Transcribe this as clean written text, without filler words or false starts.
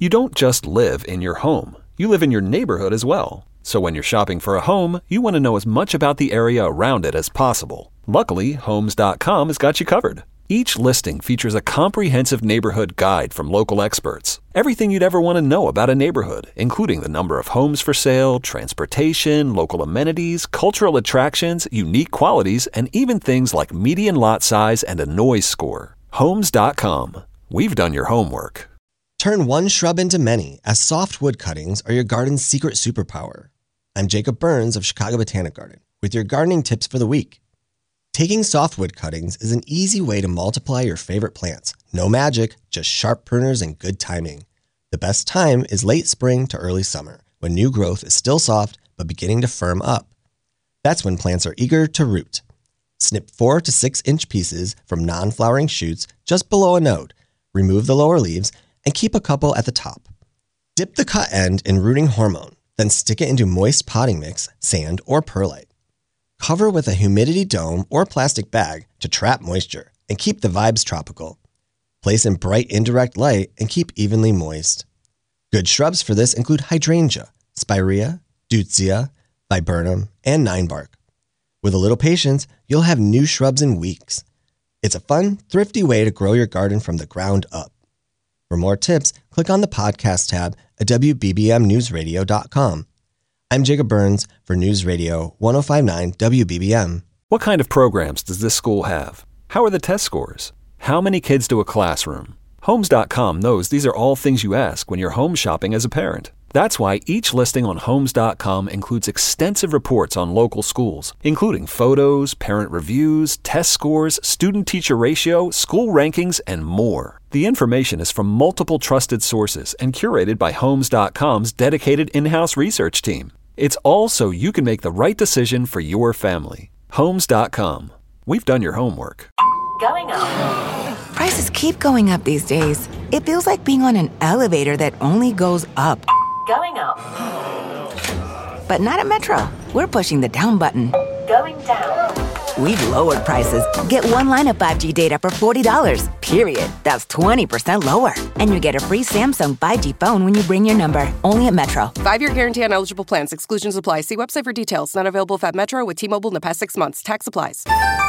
You don't just live in your home. You live in your neighborhood as well. So when you're shopping for a home, you want to know as much about the area around it as possible. Luckily, Homes.com has got you covered. Each listing features a comprehensive neighborhood guide from local experts. Everything you'd ever want to know about a neighborhood, including the number of homes for sale, transportation, local amenities, cultural attractions, unique qualities, and even things like median lot size and a noise score. Homes.com. We've done your homework. Turn one shrub into many, as soft wood cuttings are your garden's secret superpower. I'm Jacob Burns of Chicago Botanic Garden with your gardening tips for the week. Taking softwood cuttings is an easy way to multiply your favorite plants. No magic, just sharp pruners and good timing. The best time is late spring to early summer, when new growth is still soft but beginning to firm up. That's when plants are eager to root. Snip 4 to 6 inch pieces from non-flowering shoots just below a node. Remove the lower leaves and keep a couple at the top. Dip the cut end in rooting hormone, then stick it into moist potting mix, sand, or perlite. Cover with a humidity dome or plastic bag to trap moisture and keep the vibes tropical. Place in bright indirect light and keep evenly moist. Good shrubs for this include hydrangea, spirea, deutzia, viburnum, and ninebark. With a little patience, you'll have new shrubs in weeks. It's a fun, thrifty way to grow your garden from the ground up. For more tips, click on the podcast tab at WBBMNewsRadio.com. I'm Jacob Burns for News Radio 1059 WBBM. What kind of programs does this school have? How are the test scores? How many kids do a classroom? Homes.com knows these are all things you ask when you're home shopping as a parent. That's why each listing on Homes.com includes extensive reports on local schools, including photos, parent reviews, test scores, student-teacher ratio, school rankings, and more. The information is from multiple trusted sources and curated by Homes.com's dedicated in-house research team. It's all so you can make the right decision for your family. Homes.com. We've done your homework. Going up. Prices keep going up these days. It feels like being on an elevator that only goes up. Going up. But not at Metro. We're pushing the down button. Going down. We've lowered prices. Get one line of 5G data for $40, period. That's 20% lower. And you get a free Samsung 5G phone when you bring your number. Only at Metro. 5-year guarantee on eligible plans. Exclusions apply. See website for details. Not available at Metro with T-Mobile in the past 6 months. Tax applies.